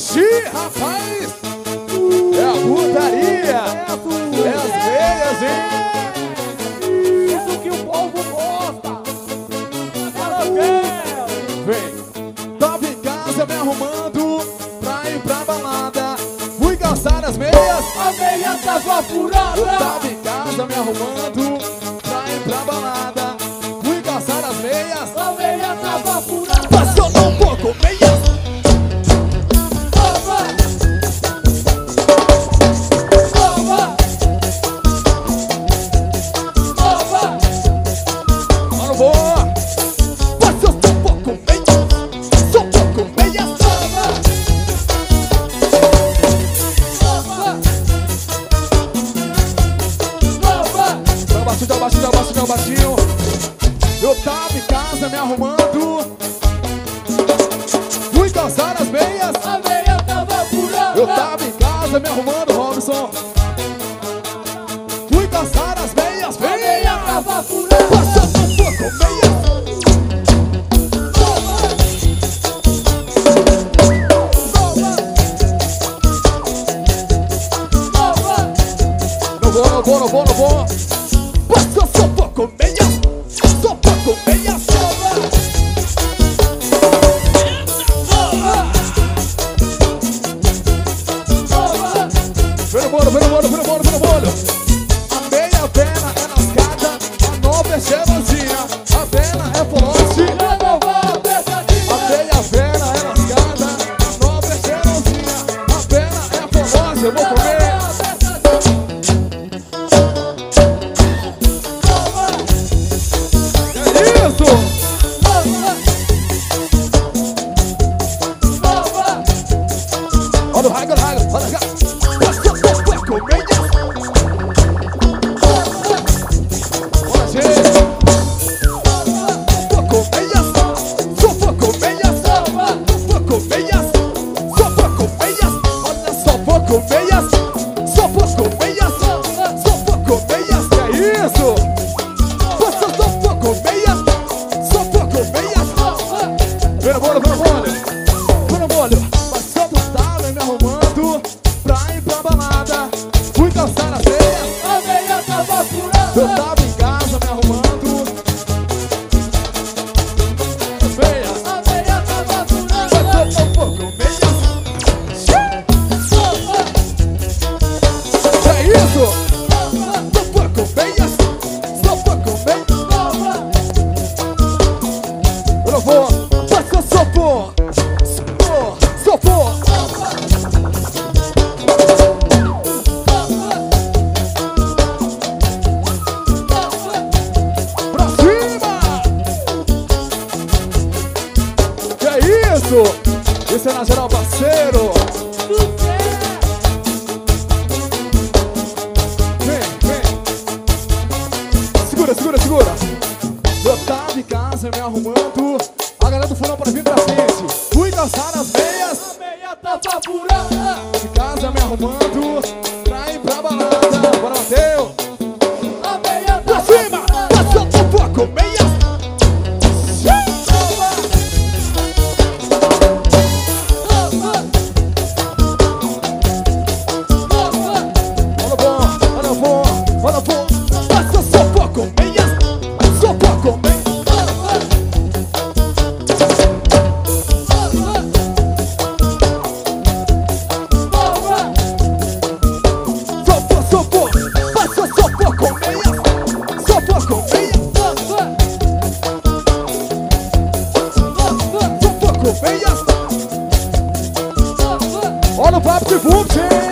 Ixi, rapaz! É a putaria! É as veias, hein? Isso que o povo gosta! Vem! Tava em casa me arrumando pra ir pra balada. Fui calçar as meias. A meia tava furada! Eu tava em casa me arrumando pra ir pra balada. Fui calçar as meias. A meia tava furada! Passou um pouco, meias. Baixinho. Eu tava em casa me arrumando. Fui calçar as meias. A meia tava furada! Eu tava em casa me arrumando, Robson. Fui calçar as meias. A meia tava furada! Passando um pouco, meias. Não vou. Passou só um pouco, meias. Só um pouco, meias. Vem no bolo. A meia perna é lascada, a nova é cheirosinha, a perna é forte. A meia perna é lascada, a nova é cheirosinha, a perna é forte. Eu vou comer. Olha o raio. Passou um pouco, meias. Olha, gente. Pouco, meias. Só pouco, meias. Pouco, meias. Só pouco, meias. Olha só pouco, meias. Só pouco, meias. Só pouco, meias. Que é isso? Passou só pouco, meias. Só pouco, meias. Vem no bolo. Me arrumando pra ir pra balada. Fui calçar as meias. A meia tava furada! Eu tava em casa me arrumando. As meias. A meia tava furada! Passou um pouco, meias. Que é isso? Só pouco, meias. Só pouco, meias. Eu não vou. Passou só pouco. Isso é na geral, parceiro. Vem. Segura. Eu tava em casa me arrumando. A galera do funão pra vir pra frente. Fui calçar as meias. A meia tava furada! Em casa me arrumando pra ir pra balada. Bora, Mateu. A meia Pra tava cima. furada! Passou um pouco, meias. Olha bom, passa só pouco, meias, só pouco, meias. Só pouco, passa só pouco, meias, só pouco, meias. Só pouco, meias. Olha o papo de fundo, gente.